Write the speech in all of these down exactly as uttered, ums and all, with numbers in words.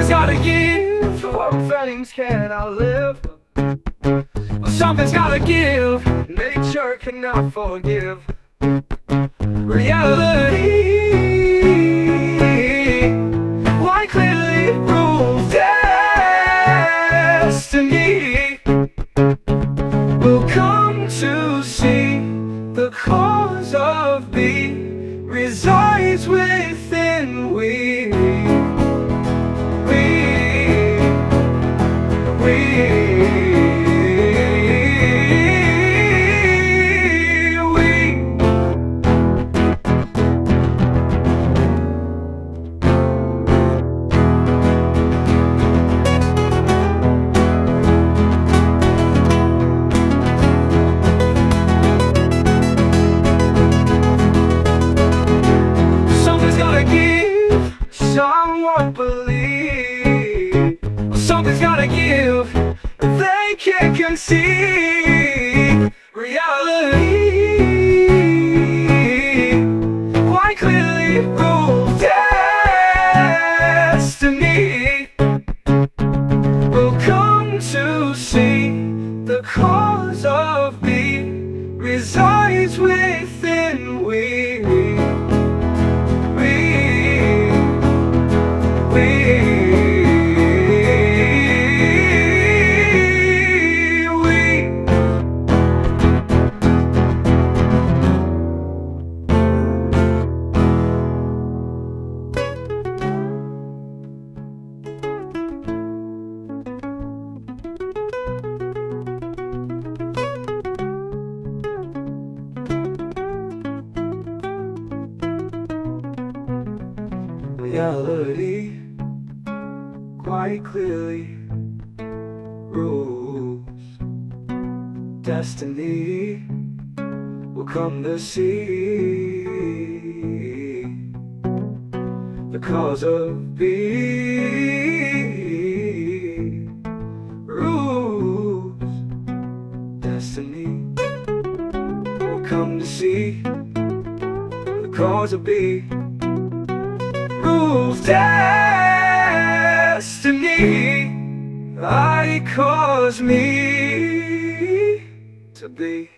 Something's gotta give, what feelings can I live? Something's gotta give, nature cannot forgive. Reality, why clearly rules destiny. We'll come to see the cause of being resides within we. We, we, we. Something's gotta give, someone believe. Something's gotta give, they can't conceive. Reality, why clearly rules destiny. We'll come to see the cause of being resides within we. We, we, we. Reality, quite clearly rules destiny. We'll come to see the cause of being rules destiny. We'll come to see the cause of being rules destiny. I cause me to be.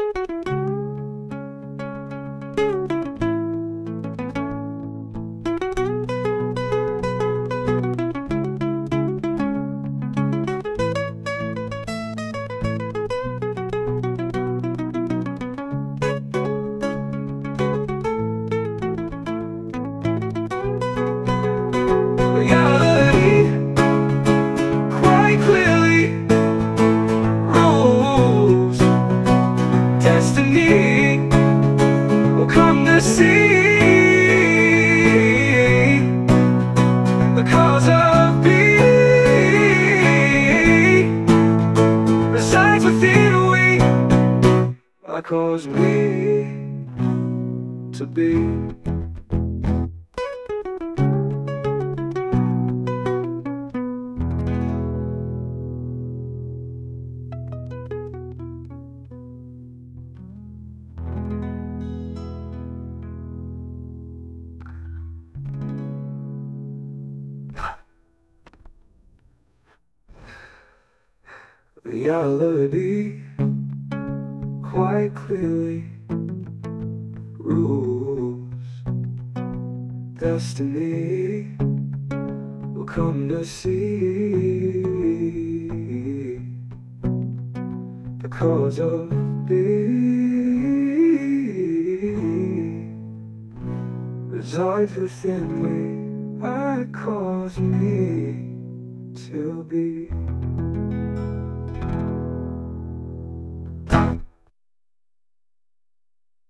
Reality, quite clearly rules destiny. We'll come to see the cause of being resides within we. I cause me to be. Reality, quite clearly rules destiny. We'll come to see the cause of being resides within me. I cause me to be.